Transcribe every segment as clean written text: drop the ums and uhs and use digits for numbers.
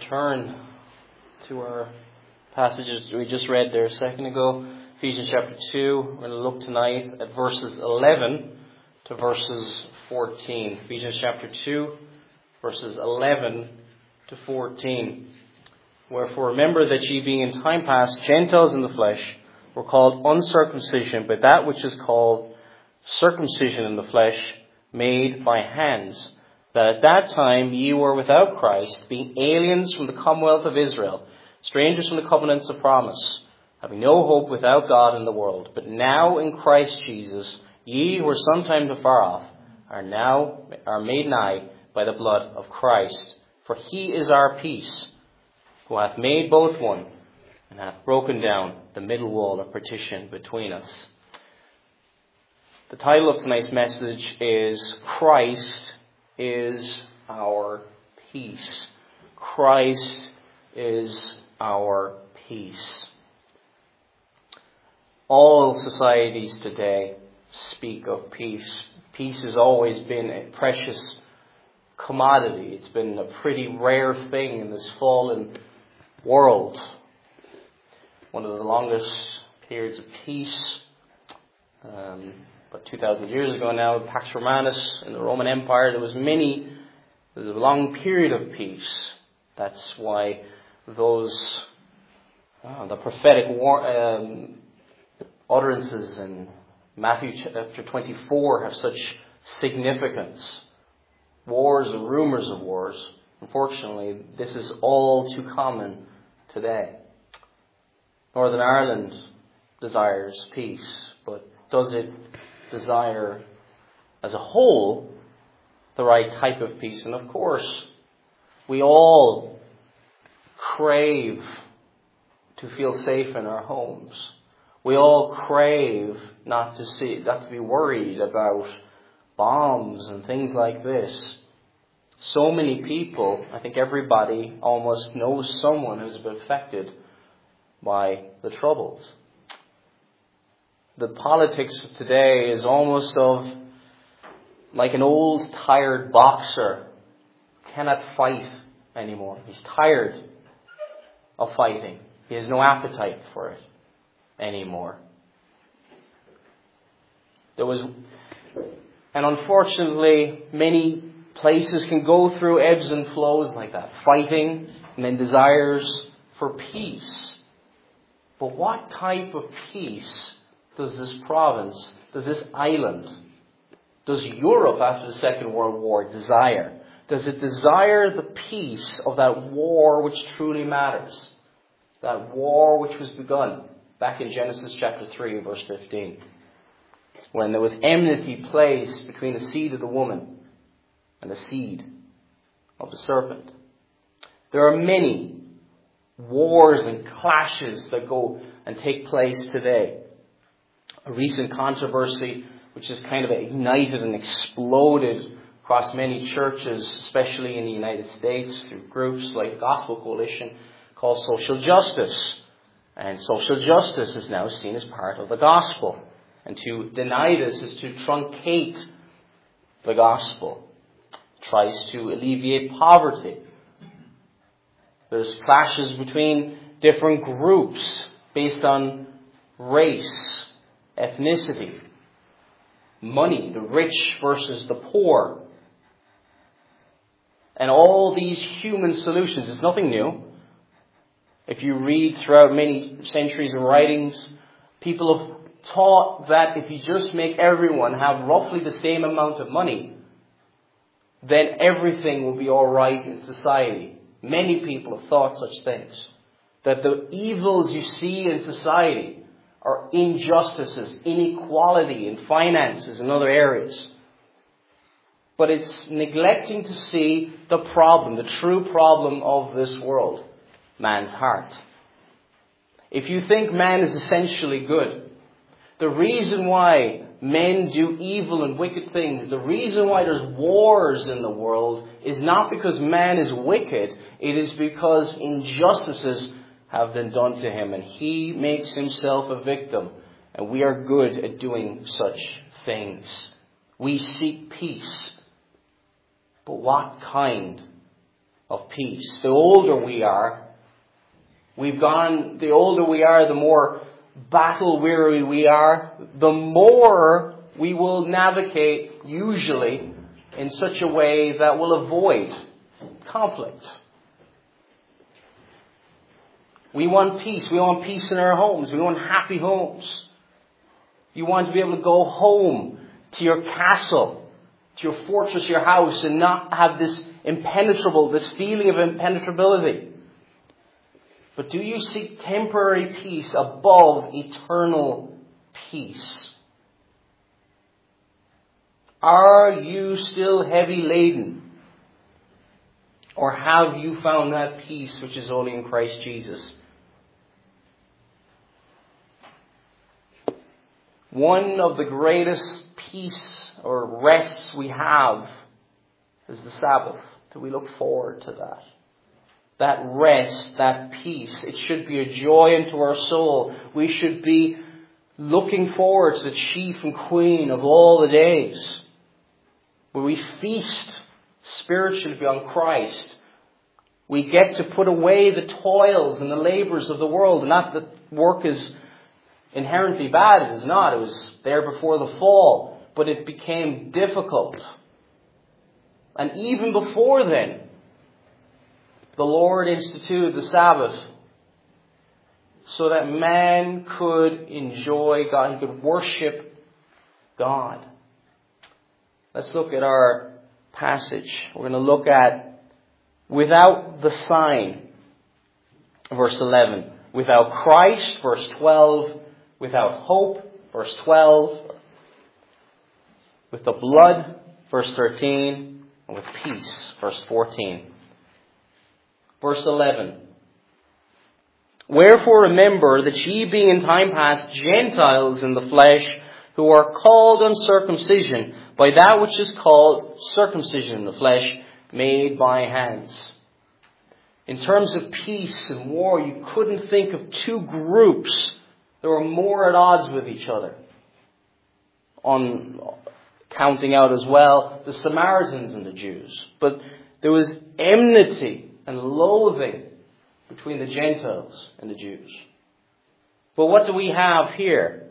turn to our passages we just read there a second ago, Ephesians chapter 2. We're going to look tonight at verses 11 to verses 14. Ephesians chapter 2, verses 11 to 14. Wherefore remember that ye being in time past Gentiles in the flesh were called uncircumcision by that which is called circumcision in the flesh made by hands, that at that time ye were without Christ, being aliens from the commonwealth of Israel, strangers from the covenants of promise, having no hope without God in the world. But now in Christ Jesus, ye who were sometime afar off, are made nigh by the blood of Christ. For he is our peace, who hath made both one, and hath broken down the middle wall of partition between us. The title of tonight's message is Christ is our peace. Christ is our peace. All societies today speak of peace. Peace has always been a precious commodity. It's been a pretty rare thing in this fallen world. One of the longest periods of peace, about 2,000 years ago now, Pax Romanus in the Roman Empire, there was a long period of peace. That's why the prophetic utterances in Matthew chapter 24 have such significance. Wars and rumors of wars. Unfortunately, this is all too common today. Northern Ireland desires peace, but does it desire as a whole the right type of peace? And of course, we all crave to feel safe in our homes. We all crave not to be worried about bombs and things like this. So many people, I think everybody almost knows someone who's been affected by the Troubles. The politics of today is almost like an old tired boxer cannot fight anymore. He's tired of fighting. He has no appetite for it anymore. And unfortunately, many places can go through ebbs and flows like that. Fighting and then desires for peace. But what type of peace does this province, does this island, does Europe after the Second World War desire? Does it desire the peace of that war which truly matters? That war which was begun back in Genesis chapter 3, verse 15. When there was enmity placed between the seed of the woman and the seed of the serpent. There are many wars and clashes that go and take place today. A recent controversy which has kind of ignited and exploded across many churches, especially in the United States, through groups like the Gospel Coalition, called social justice. And social justice is now seen as part of the gospel. And to deny this is to truncate the gospel. It tries to alleviate poverty. There's clashes between different groups based on race, ethnicity, money, the rich versus the poor. And all these human solutions, it's nothing new. If you read throughout many centuries of writings, people have taught that if you just make everyone have roughly the same amount of money, then everything will be all right in society. Many people have thought such things. That the evils you see in society are injustices, inequality in finances and other areas. But it's neglecting to see the problem, the true problem of this world, man's heart. If you think man is essentially good, the reason why men do evil and wicked things, the reason why there's wars in the world is not because man is wicked, it is because injustices have been done to him and he makes himself a victim. And we are good at doing such things. We seek peace. But what kind of peace. The older we are, the older we are, the more battle weary we are, the more we will navigate, usually, in such a way that will avoid conflict. We want peace. We want peace in our homes. We want happy homes. You want to be able to go home to your castle, to your fortress, your house, and not have this feeling of impenetrability. But do you seek temporary peace above eternal peace? Are you still heavy laden? Or have you found that peace which is only in Christ Jesus? One of the greatest peace or rests we have is the Sabbath. Do we look forward to that? That rest, that peace, it should be a joy unto our soul. We should be looking forward to the chief and queen of all the days, where we feast spiritually on Christ. We get to put away the toils and the labors of the world. Not that work is inherently bad, it is not. It was there before the fall, but it became difficult. And even before then, the Lord instituted the Sabbath so that man could enjoy God, he could worship God. Let's look at our passage. We're going to look at without the sign, verse 11. Without Christ, verse 12. Without hope, verse 12. With the blood, verse 13. And with peace, verse 14. Verse 11. Wherefore remember that ye being in time past Gentiles in the flesh, who are called uncircumcision, by that which is called circumcision in the flesh, made by hands. In terms of peace and war, you couldn't think of two groups that were more at odds with each other. On counting out as well the Samaritans and the Jews. But there was enmity and loathing between the Gentiles and the Jews. But what do we have here?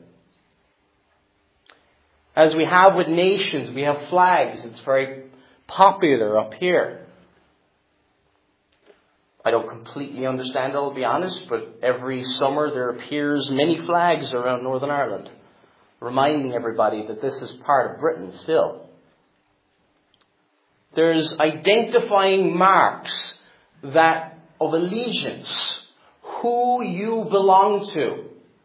As we have with nations, we have flags. It's very popular up here. I don't completely understand it, I'll be honest, but every summer there appears many flags around Northern Ireland, reminding everybody that this is part of Britain still. There's identifying marks that of allegiance, who you belong to.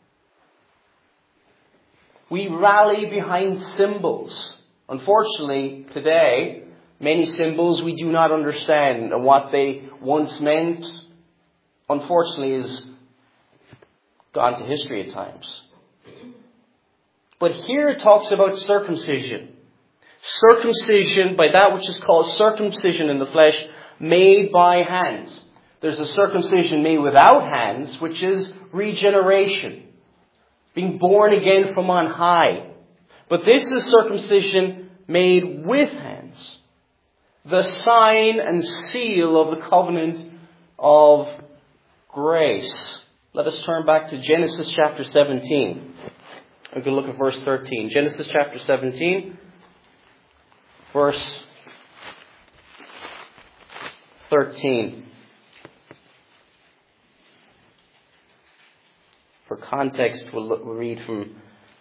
We rally behind symbols. Unfortunately, today, many symbols we do not understand, and what they once meant, unfortunately, is gone to history at times. But here it talks about circumcision. Circumcision by that which is called circumcision in the flesh, made by hands. There's a circumcision made without hands, which is regeneration. Being born again from on high. But this is circumcision made with hands. The sign and seal of the covenant of grace. Let us turn back to Genesis chapter 17. We can look at verse 13. Genesis chapter 17, verse 13. For context, we'll read from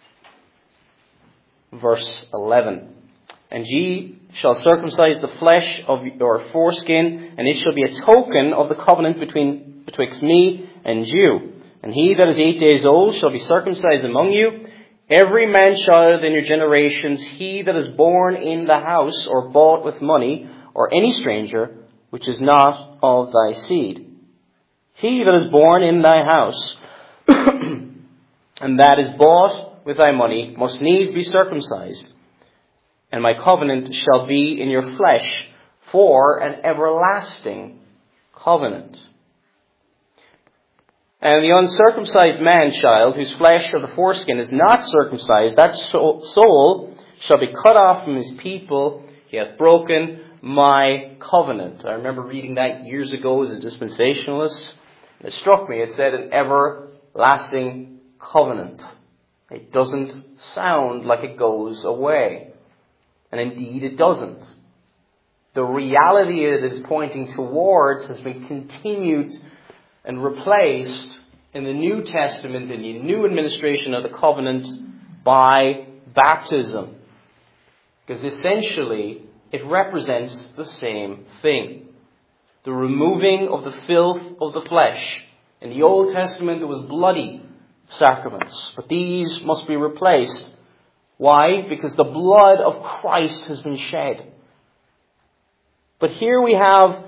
verse 11. And ye shall circumcise the flesh of your foreskin, and it shall be a token of the covenant betwixt me and you. And he that is 8 days old shall be circumcised among you. Every man child in your generations, he that is born in the house, or bought with money, or any stranger, which is not of thy seed. He that is born in thy house, and that is bought with thy money, must needs be circumcised. And my covenant shall be in your flesh for an everlasting covenant. And the uncircumcised man-child, whose flesh of the foreskin is not circumcised, that soul shall be cut off from his people. He hath broken my covenant. I remember reading that years ago as a dispensationalist. It struck me. It said an everlasting covenant. It doesn't sound like it goes away. And indeed it doesn't. The reality it is pointing towards has been continued and replaced in the New Testament, in the new administration of the covenant, by baptism. Because essentially it represents the same thing. The removing of the filth of the flesh. In the Old Testament there was bloody sacraments, but these must be replaced. Why? Because the blood of Christ has been shed. But here we have,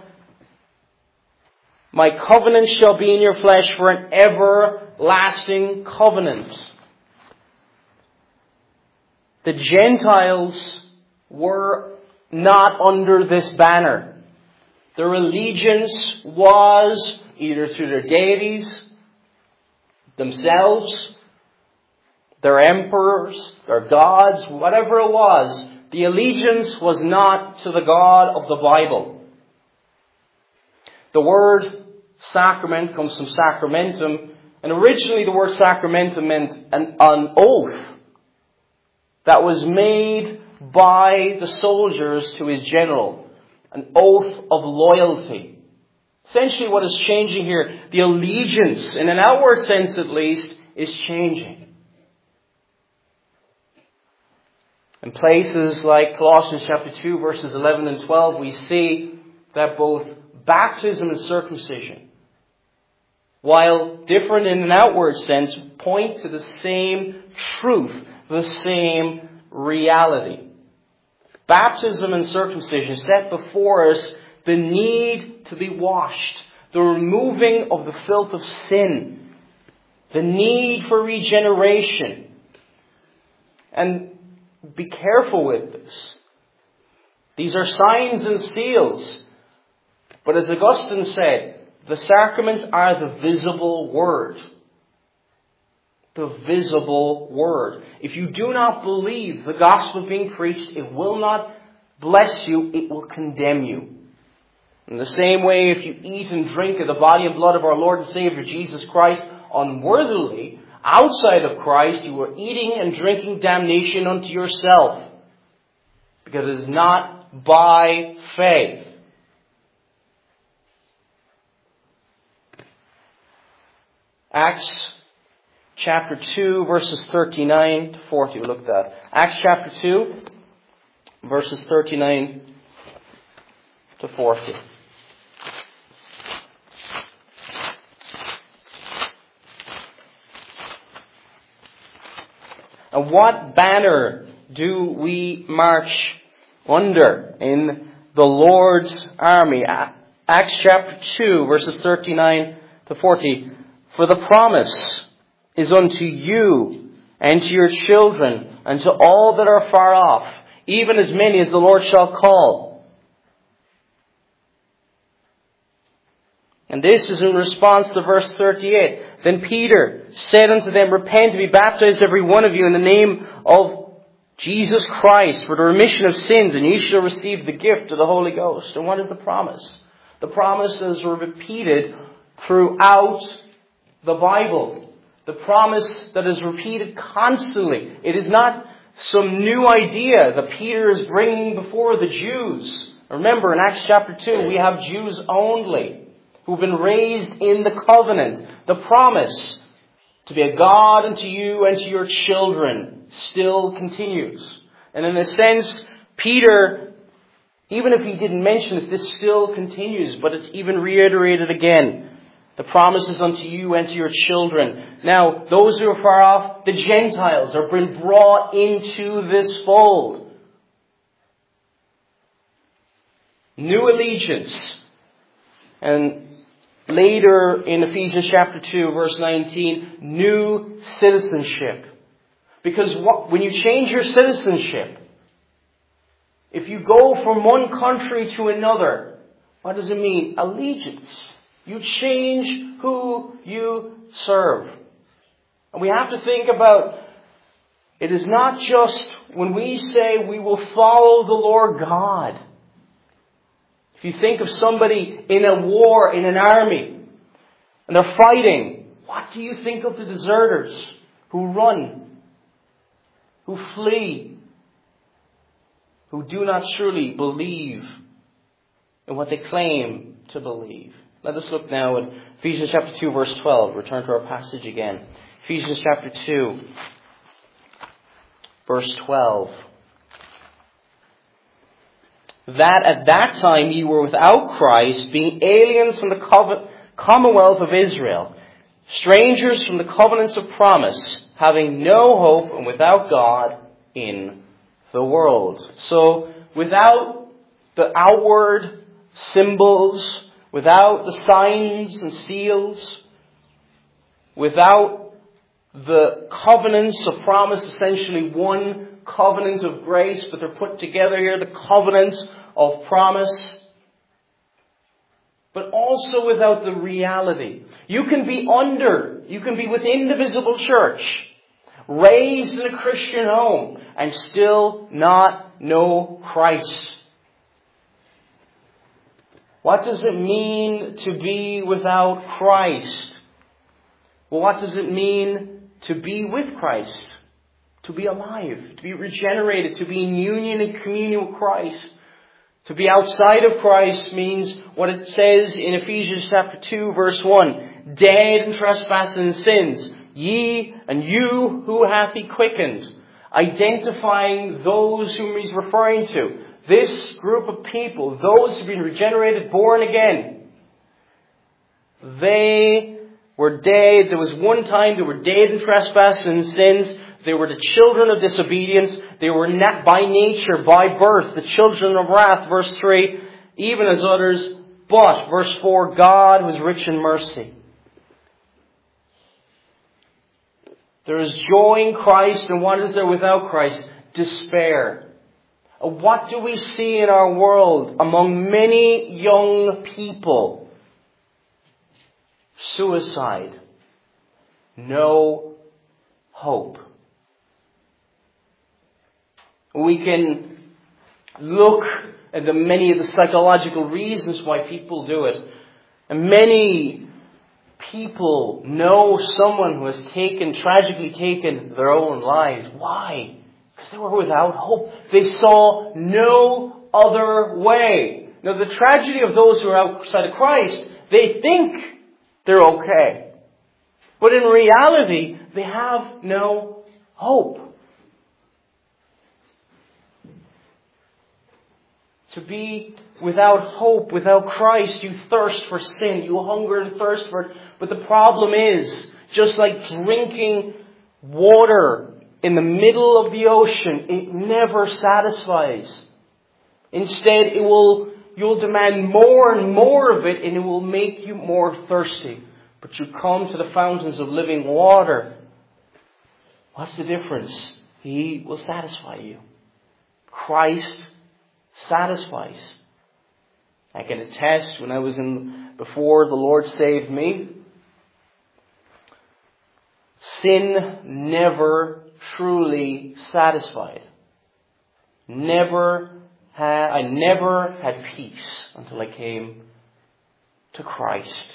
my covenant shall be in your flesh for an everlasting covenant. The Gentiles were not under this banner. Their allegiance was either to their deities, themselves, their emperors, their gods, whatever it was. The allegiance was not to the God of the Bible. The word sacrament comes from sacramentum, and originally the word sacramentum meant an oath that was made by the soldiers to his general, an oath of loyalty. Essentially what is changing here, the allegiance, in an outward sense at least, is changing. In places like Colossians chapter 2 verses 11 and 12, we see that both baptism and circumcision, while different in an outward sense, point to the same truth, the same reality. Baptism and circumcision set before us the need to be washed, the removing of the filth of sin, the need for regeneration. And be careful with this. These are signs and seals. But as Augustine said, the sacraments are the visible word. The visible word. If you do not believe the gospel being preached, it will not bless you, it will condemn you. In the same way, if you eat and drink of the body and blood of our Lord and Savior Jesus Christ unworthily, outside of Christ, you are eating and drinking damnation unto yourself. Because it is not by faith. Acts chapter 2, verses 39 to 40. We looked at Acts chapter 2, verses 39 to 40. And what banner do we march under in the Lord's army? Acts chapter 2, verses 39 to 40. For the promise is unto you and to your children and to all that are far off, even as many as the Lord shall call. And this is in response to verse 38. Then Peter said unto them, Repent and be baptized every one of you in the name of Jesus Christ for the remission of sins, and ye shall receive the gift of the Holy Ghost. And what is the promise? The promises are repeated throughout the Bible. The promise that is repeated constantly. It is not some new idea that Peter is bringing before the Jews. Remember, in Acts chapter 2, we have Jews only who've been raised in the covenant. The promise to be a God unto you and to your children still continues. And in a sense, Peter, even if he didn't mention it, this still continues, but it's even reiterated again. The promises unto you and to your children. Now, those who are far off, the Gentiles, are being brought into this fold. New allegiance. And later in Ephesians chapter 2, verse 19, new citizenship. Because when you change your citizenship, if you go from one country to another, what does it mean? Allegiance. You change who you serve. And we have to think about, it is not just when we say we will follow the Lord God. If you think of somebody in a war, in an army, and they're fighting, what do you think of the deserters who run, who flee, who do not truly believe in what they claim to believe? Let us look now at Ephesians chapter 2, verse 12. Return to our passage again. Ephesians chapter 2, verse 12. That at that time ye were without Christ, being aliens from the commonwealth of Israel, strangers from the covenants of promise, having no hope and without God in the world. So, without the outward symbols, without the signs and seals, without the covenants of promise, essentially one covenant of grace, but they're put together here, the covenants of promise, but also without the reality. You can be within the visible church, raised in a Christian home, and still not know Christ. What does it mean to be without Christ? Well, what does it mean to be with Christ? To be alive, to be regenerated, to be in union and communion with Christ. To be outside of Christ means what it says in Ephesians chapter 2 verse 1. Dead in trespasses and sins, ye and you who hath he quickened. Identifying those whom he's referring to. This group of people, those who've been regenerated, born again. They were dead. There was one time they were dead in trespasses and sins. They were the children of disobedience. They were not by nature, by birth, the children of wrath, verse 3, even as others. But, verse 4, God was rich in mercy. There is joy in Christ, and what is there without Christ? Despair. What do we see in our world among many young people? Suicide. No hope. We can look at many of the psychological reasons why people do it. And many people know someone who has tragically taken their own lives. Why? Because they were without hope. They saw no other way. Now, the tragedy of those who are outside of Christ, they think they're okay. But in reality, they have no hope. To be without hope, without Christ, you thirst for sin. You hunger and thirst for it. But the problem is, just like drinking water in the middle of the ocean, it never satisfies. Instead, you'll demand more and more of it, and it will make you more thirsty. But you come to the fountains of living water. What's the difference? He will satisfy you. Christ satisfies. I can attest, when I was before the Lord saved me, sin never truly satisfied. I never had peace until I came to Christ.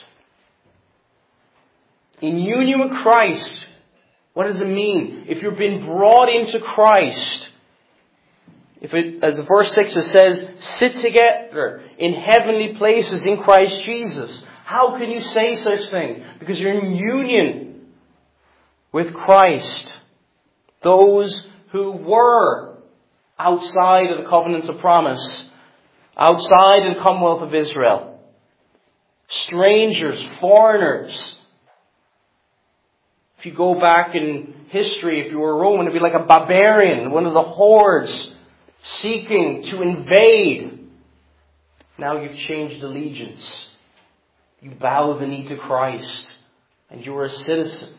In union with Christ, what does it mean? If you've been brought into Christ, as verse 6 it says, sit together in heavenly places in Christ Jesus. How can you say such things? Because you're in union with Christ. Those who were outside of the covenants of promise, outside of the commonwealth of Israel, strangers, foreigners. If you go back in history, if you were Roman, it'd be like a barbarian, one of the hordes seeking to invade. Now you've changed allegiance. You bow the knee to Christ, and you are a citizen.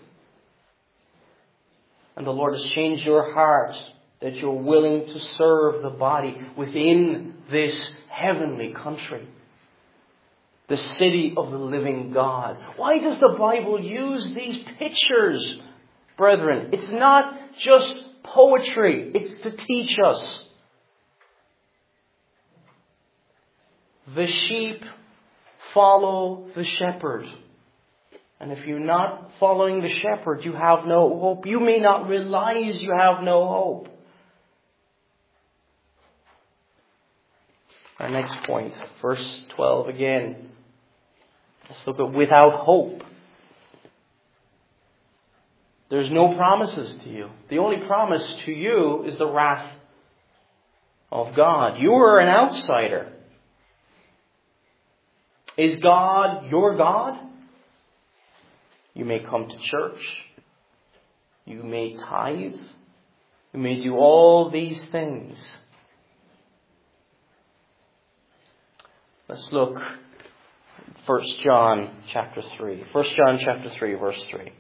And the Lord has changed your heart, that you're willing to serve the body within this heavenly country, the city of the living God. Why does the Bible use these pictures, brethren? It's not just poetry. It's to teach us. The sheep follow the shepherd. And if you're not following the shepherd, you have no hope. You may not realize you have no hope. Our next point, verse 12 again. Let's look at without hope. There's no promises to you. The only promise to you is the wrath of God. You are an outsider. Is God your God? You may come to church. You may tithe. You may do all these things. Let's look 1 John chapter 3. 1 John chapter 3, verse 3.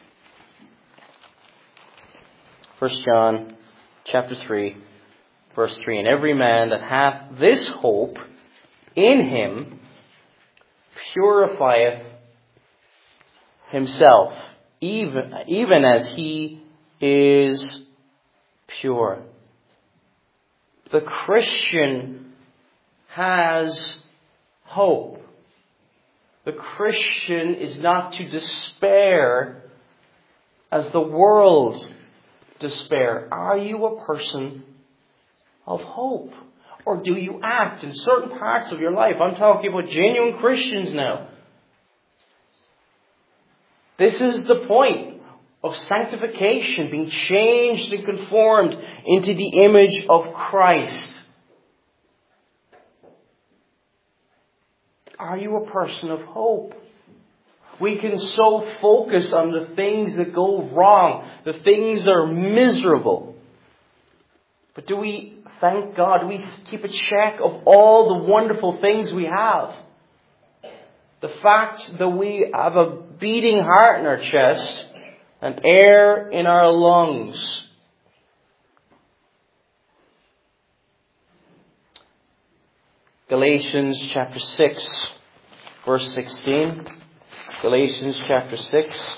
1 John chapter 3, verse 3. And every man that hath this hope in him purifieth himself, even as he is pure. The Christian has hope. The Christian is not to despair as the world despair. Are you a person of hope? Or do you act in certain parts of your life? I'm talking about genuine Christians now. This is the point of sanctification, being changed and conformed into the image of Christ. Are you a person of hope? We can so focus on the things that go wrong, the things that are miserable. But do we thank God? Do we keep a check of all the wonderful things we have? The fact that we have a beating heart in our chest and air in our lungs. Galatians chapter 6, verse 16. Galatians chapter 6,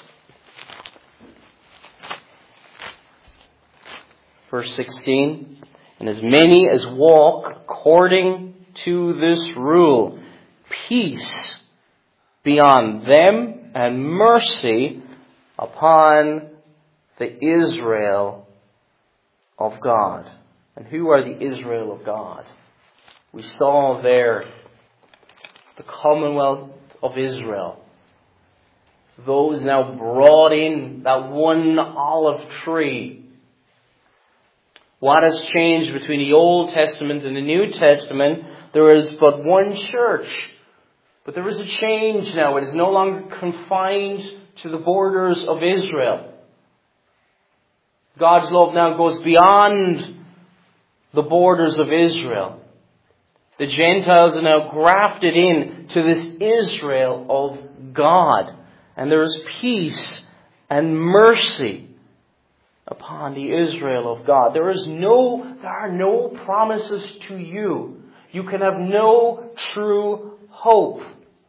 verse 16. And as many as walk according to this rule, peace be on them and mercy upon the Israel of God. And who are the Israel of God? We saw there the commonwealth of Israel. Those now brought in that one olive tree. What has changed between the Old Testament and the New Testament? There is but one church. But there is a change now. It is no longer confined to the borders of Israel. God's love now goes beyond the borders of Israel. The Gentiles are now grafted in to this Israel of God. And there is peace and mercy upon the Israel of God. There are no promises to you. You can have no true hope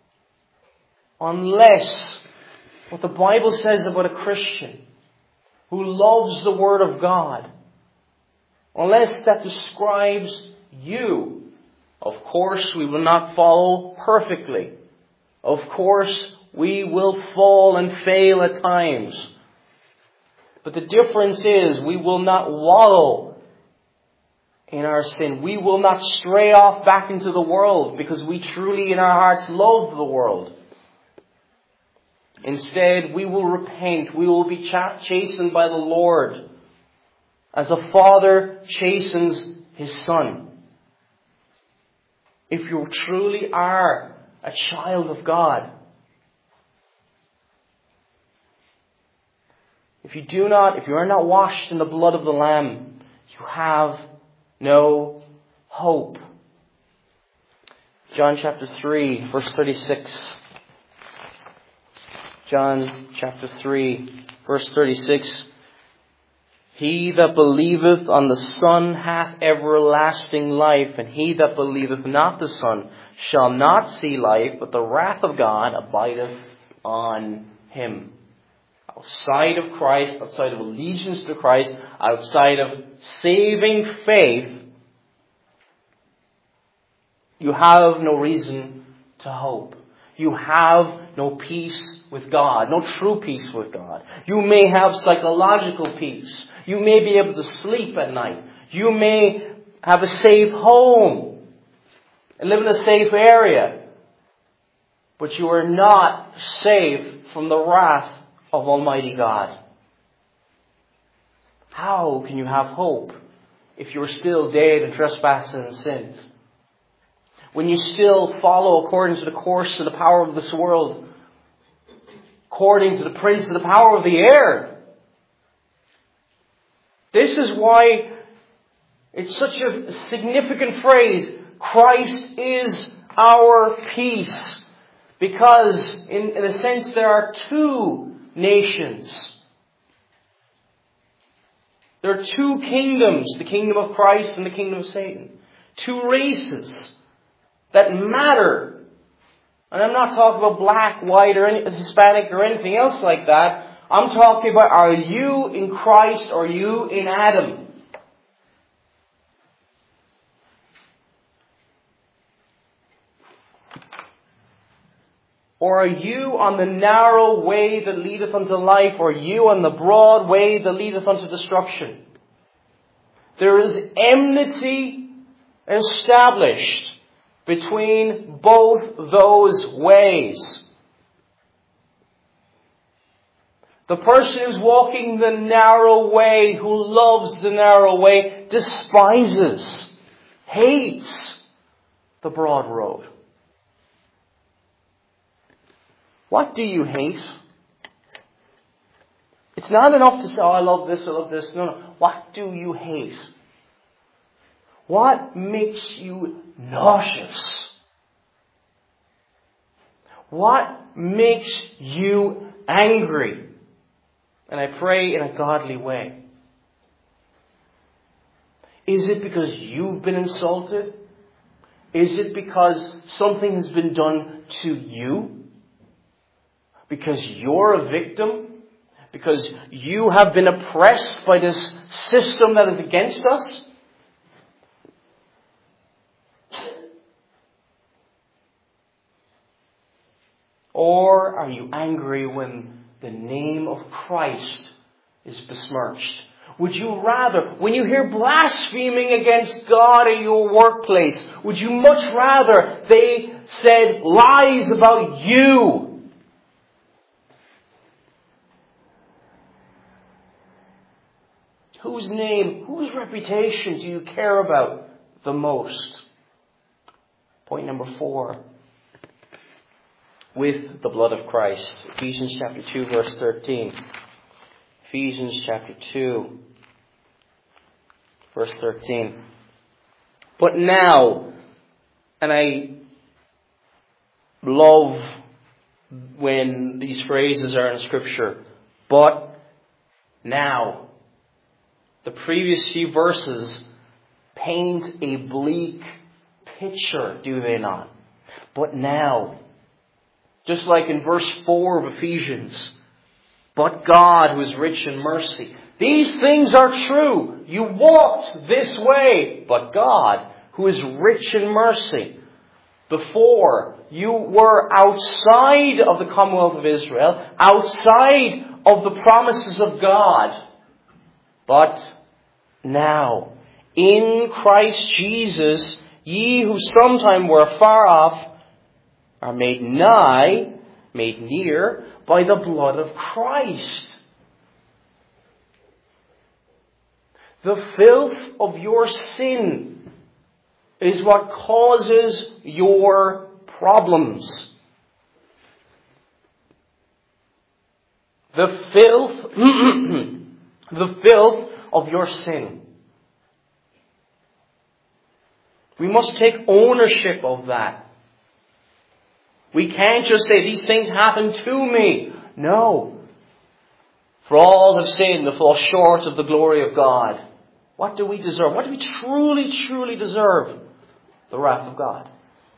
unless what the Bible says about a Christian who loves the Word of God, unless that describes you. Of course, we will not follow perfectly. Of course, we will fall and fail at times. But the difference is we will not wallow in our sin. We will not stray off back into the world because we truly in our hearts love the world. Instead, we will repent. We will be chastened by the Lord as a father chastens his son. If you truly are a child of God, if you are not washed in the blood of the Lamb, you have no hope. John chapter 3, verse 36. John chapter 3, verse 36. He that believeth on the Son hath everlasting life, and he that believeth not the Son shall not see life, but the wrath of God abideth on him. Outside of Christ, outside of allegiance to Christ, outside of saving faith, you have no reason to hope. You have no peace with God, no true peace with God. You may have psychological peace. You may be able to sleep at night. You may have a safe home and live in a safe area. But you are not safe from the wrath of Almighty God. How can you have hope if you're still dead in trespasses and sins? When you still follow according to the course of the power of this world, according to the prince of the power of the air. This is why it's such a significant phrase, Christ is our peace. Because in a sense there are two nations. There are two kingdoms, the kingdom of Christ and the kingdom of Satan. Two races that matter. And I'm not talking about black, white, or Hispanic or anything else like that. I'm talking about, are you in Christ or are you in Adam? Or are you on the narrow way that leadeth unto life, or are you on the broad way that leadeth unto destruction? There is enmity established between both those ways. The person who's walking the narrow way, who loves the narrow way, despises, hates the broad road. What do you hate? It's not enough to say, oh, I love this, I love this. No. What do you hate? What makes you nauseous? What makes you angry? And I pray in a godly way. Is it because you've been insulted? Is it because something has been done to you? Because you're a victim? Because you have been oppressed by this system that is against us? Or are you angry when the name of Christ is besmirched? Would you rather, when you hear blaspheming against God in your workplace, would you much rather they said lies about you? Whose name, whose reputation do you care about the most? Point number 4. With the blood of Christ. Ephesians chapter 2 verse 13. Ephesians chapter 2 verse 13. But now, and I love when these phrases are in Scripture, but now. The previous few verses paint a bleak picture, do they not? But now, just like in verse 4 of Ephesians, but God who is rich in mercy. These things are true. You walked this way, but God who is rich in mercy. Before, you were outside of the Commonwealth of Israel, outside of the promises of God. But now, in Christ Jesus, ye who sometime were far off are made nigh, made near, by the blood of Christ. The filth of your sin is what causes your problems. The filth of your sin. We must take ownership of that. We can't just say, these things happened to me. No. For all have sinned and fall short of the glory of God. What do we deserve? What do we truly, truly deserve? The wrath of God.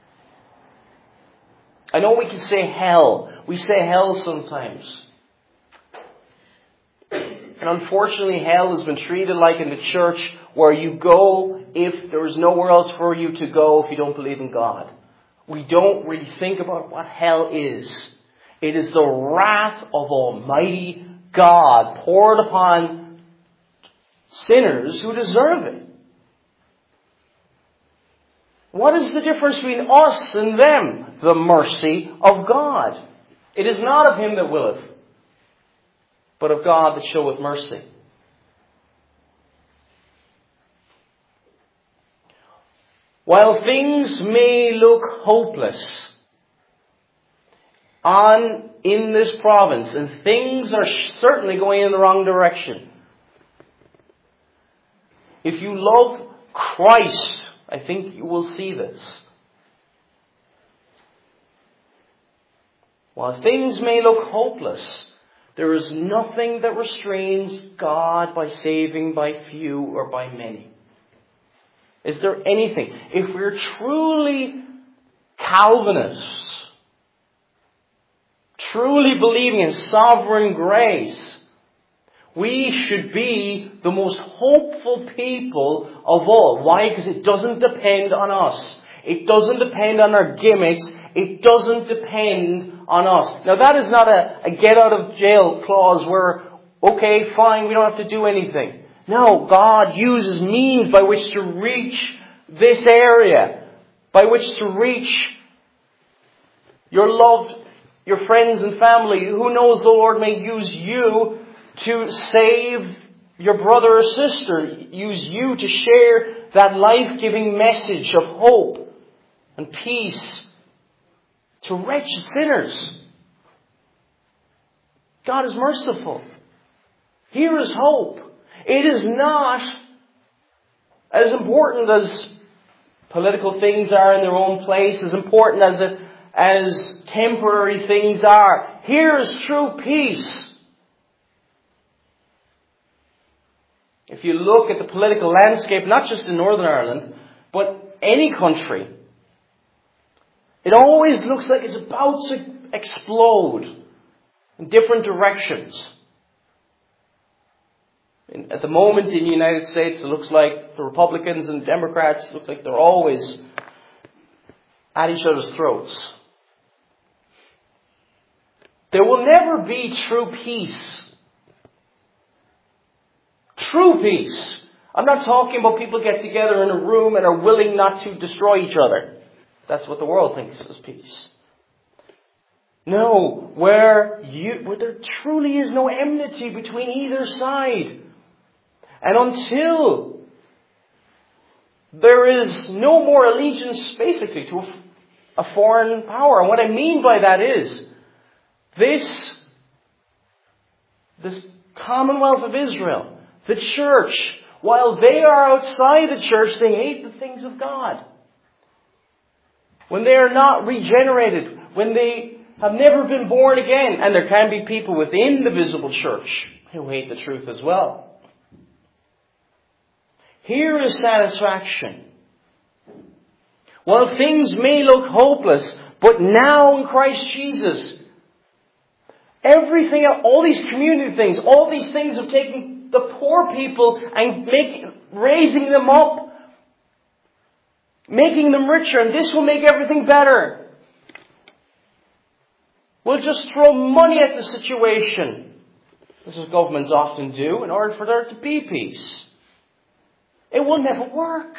I know we can say hell. We say hell sometimes. And unfortunately, hell has been treated like in the church where you go if there is nowhere else for you to go if you don't believe in God. We don't really think about what hell is. It is the wrath of Almighty God poured upon sinners who deserve it. What is the difference between us and them? The mercy of God. It is not of him that willeth, but of God that showeth mercy. While things may look hopeless in this province, and things are certainly going in the wrong direction, if you love Christ, I think you will see this. While things may look hopeless, there is nothing that restrains God by saving by few or by many. Is there anything? If we're truly Calvinists, truly believing in sovereign grace, we should be the most hopeful people of all. Why? Because it doesn't depend on us. It doesn't depend on our gimmicks. It doesn't depend on us. Now that is not a get out of jail clause where, okay, fine, we don't have to do anything. No, God uses means by which to reach this area, by which to reach your loved, your friends and family. Who knows, the Lord may use you to save your brother or sister, use you to share that life-giving message of hope and peace to wretched sinners. God is merciful. Here is hope. It is not as important as political things are in their own place, as important as temporary things are. Here is true peace. If you look at the political landscape, not just in Northern Ireland, but any country, it always looks like it's about to explode in different directions. At the moment in the United States, it looks like the Republicans and Democrats look like they're always at each other's throats. There will never be true peace. True peace. I'm not talking about people get together in a room and are willing not to destroy each other. That's what the world thinks is peace. No, where there truly is no enmity between either side. And until there is no more allegiance, basically, to a foreign power. And what I mean by that is, this Commonwealth of Israel, the church, while they are outside the church, they hate the things of God. When they are not regenerated, when they have never been born again, and there can be people within the visible church who hate the truth as well. Here is satisfaction. While things may look hopeless, but now in Christ Jesus, everything, all these community things, all these things of taking the poor people and raising them up, making them richer, and this will make everything better. We'll just throw money at the situation. This is what governments often do in order for there to be peace. It will never work.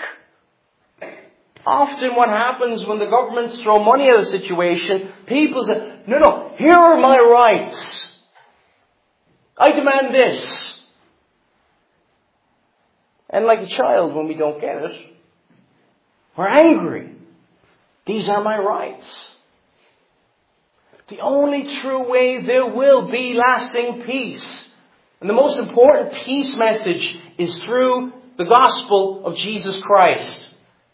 Often what happens when the governments throw money at a situation, people say, no, here are my rights. I demand this. And like a child, when we don't get it, we're angry. These are my rights. The only true way there will be lasting peace, and the most important peace message, is through the gospel of Jesus Christ.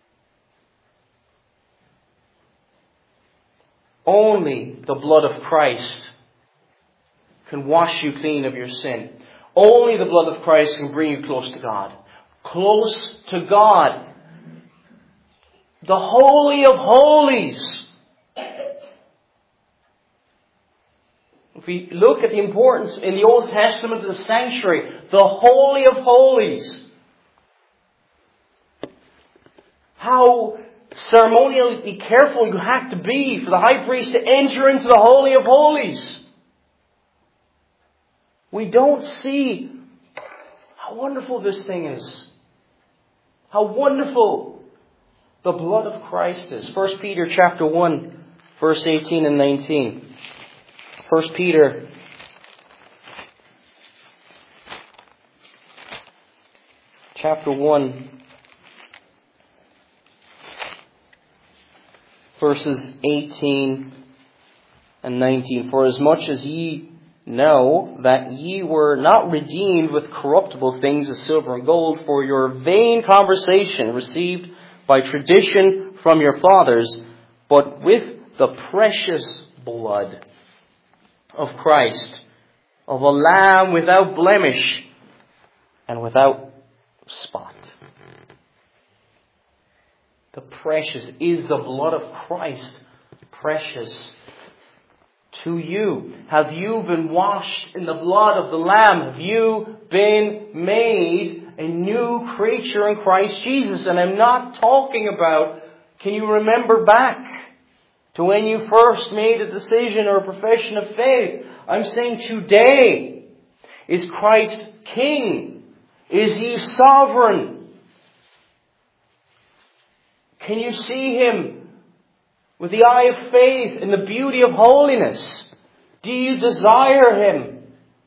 Only the blood of Christ can wash you clean of your sin. Only the blood of Christ can bring you close to God. Close to God. The Holy of Holies. If we look at the importance in the Old Testament of the sanctuary, the Holy of Holies. how ceremonially careful you have to be for the high priest to enter into the Holy of Holies. We don't see how wonderful this thing is. How wonderful the blood of Christ is. 1 Peter chapter 1, verse 18 and 19. 1 Peter chapter 1, verses 18 and 19. For as much as ye know that ye were not redeemed with corruptible things as silver and gold for your vain conversation received by tradition from your fathers, but with the precious blood of Christ, of a lamb without blemish and without spot. The precious, is the blood of Christ precious to you? Have you been washed in the blood of the Lamb? Have you been made a new creature in Christ Jesus? And I'm not talking about, can you remember back to when you first made a decision or a profession of faith? I'm saying today, is Christ King? Is He sovereign? Can you see Him with the eye of faith in the beauty of holiness? Do you desire Him?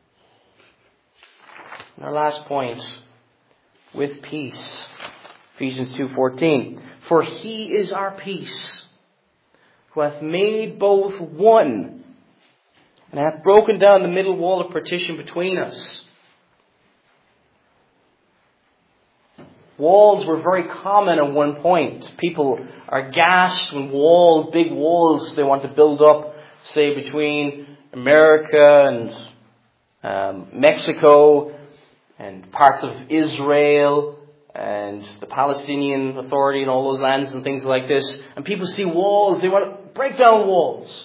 And our last point, with peace. Ephesians 2:14. For He is our peace, who hath made both one, and hath broken down the middle wall of partition between us. Walls were very common at one point. People are gassed when walls, big walls, they want to build up, say, between America and Mexico and parts of Israel and the Palestinian Authority and all those lands and things like this. And people see walls, they want to break down walls.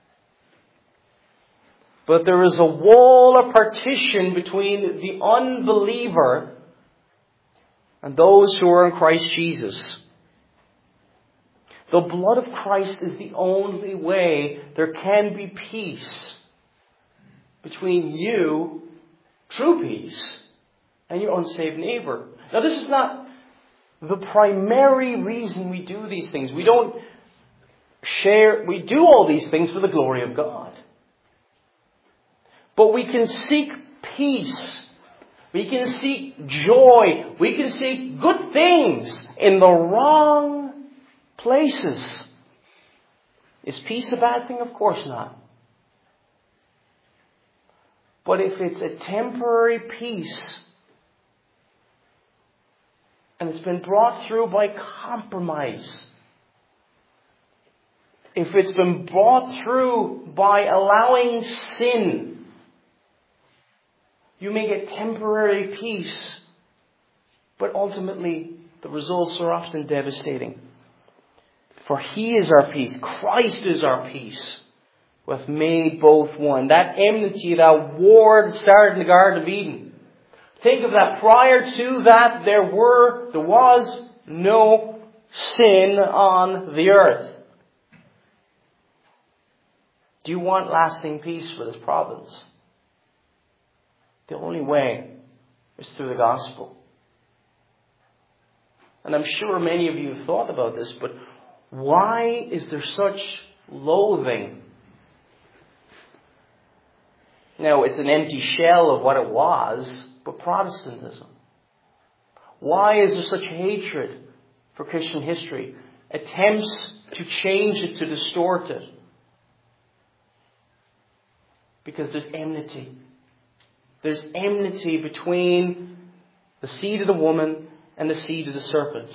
But there is a wall of partition between the unbeliever and those who are in Christ Jesus. The blood of Christ is the only way there can be peace between you, true peace, and your unsaved neighbor. Now, this is not the primary reason we do these things. We do all these things for the glory of God. But we can seek peace. We can seek joy. We can seek good things in the wrong places. Is peace a bad thing? Of course not. But if it's a temporary peace, and it's been brought through by compromise, if it's been brought through by allowing sin, you may get temporary peace, but ultimately the results are often devastating. For He is our peace. Christ is our peace, who hath made both one. That enmity, that war that started in the Garden of Eden. Think of that. Prior to that, there was no sin on the earth. Do you want lasting peace for this province? The only way is through the gospel. And I'm sure many of you have thought about this, but why is there such loathing? Now, it's an empty shell of what it was, but Protestantism. Why is there such hatred for Christian history? Attempts to change it, to distort it. Because there's enmity. There's enmity between the seed of the woman and the seed of the serpent.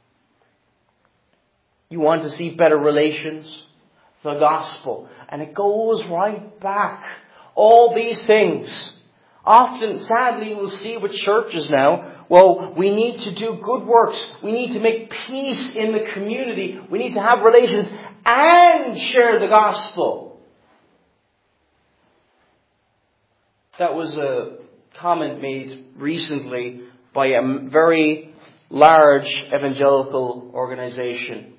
You want to see better relations? The gospel. And it goes right back. All these things. Often, sadly, we'll see with churches now, well, we need to do good works. We need to make peace in the community. We need to have relations and share the gospel. That was a comment made recently by a very large evangelical organization.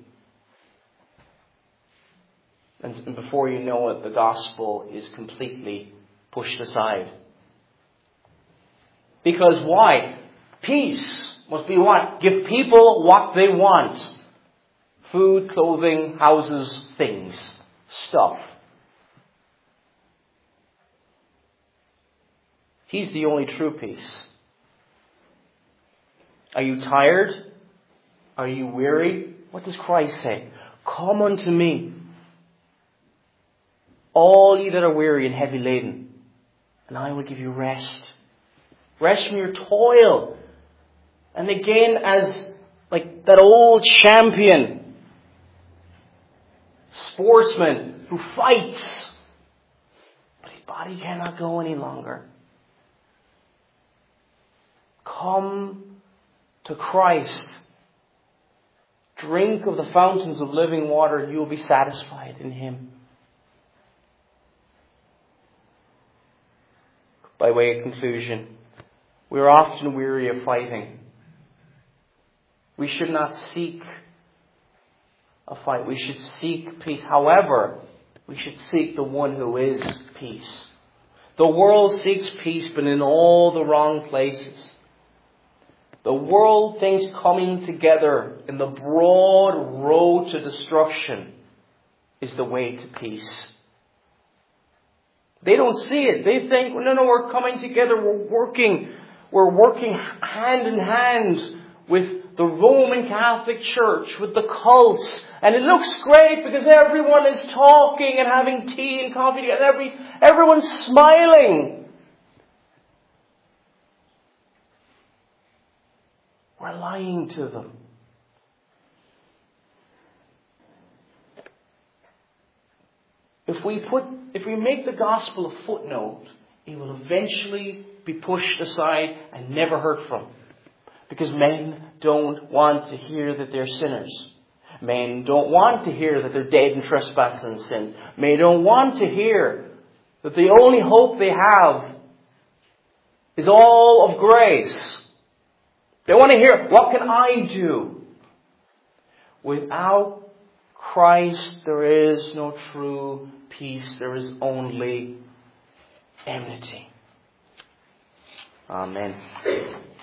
And before you know it, the gospel is completely pushed aside. Because why? Peace must be what? Give people what they want. Food, clothing, houses, things, stuff. He's the only true peace. Are you tired? Are you weary? What does Christ say? Come unto me, all ye that are weary and heavy laden, and I will give you rest. Rest from your toil. And again, as like that old champion, sportsman who fights, but his body cannot go any longer. Come to Christ. Drink of the fountains of living water, and you will be satisfied in Him. By way of conclusion, we are often weary of fighting. We should not seek a fight. We should seek peace. However, we should seek the one who is peace. The world seeks peace, but in all the wrong places. The world thinks coming together in the broad road to destruction is the way to peace. They don't see it. They think, no, we're coming together. We're working hand in hand with the Roman Catholic Church, with the cults. And it looks great because everyone is talking and having tea and coffee together. Everyone's smiling. We're lying to them. If we make the gospel a footnote, it will eventually be pushed aside and never heard from. Because men don't want to hear that they're sinners. Men don't want to hear that they're dead in trespass and sin. Men don't want to hear that the only hope they have is all of grace. They want to hear, what can I do? Without Christ, there is no true peace. There is only enmity. Amen.